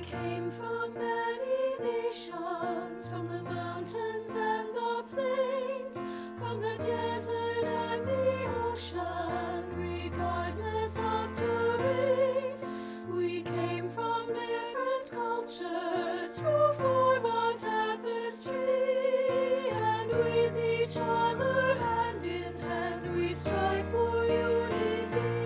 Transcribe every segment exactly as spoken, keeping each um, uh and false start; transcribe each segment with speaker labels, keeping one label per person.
Speaker 1: came from many nations, from the mountains and the plains, from the desert and the ocean, regardless of terrain. We came from different cultures to form a tapestry, and with each other hand in hand we strive for unity.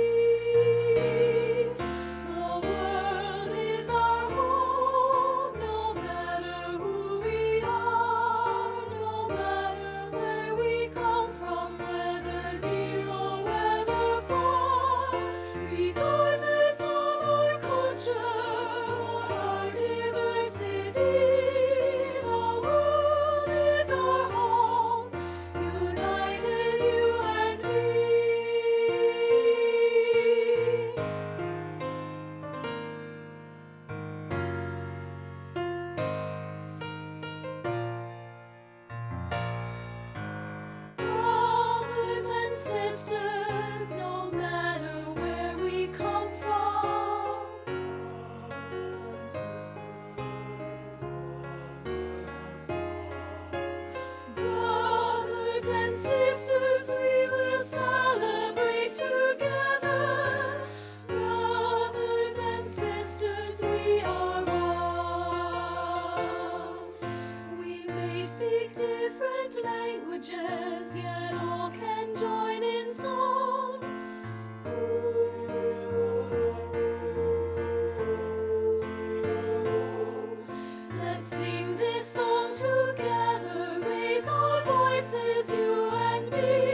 Speaker 1: Languages, yet all can join in song. Let's sing this song together, raise our voices, you and me.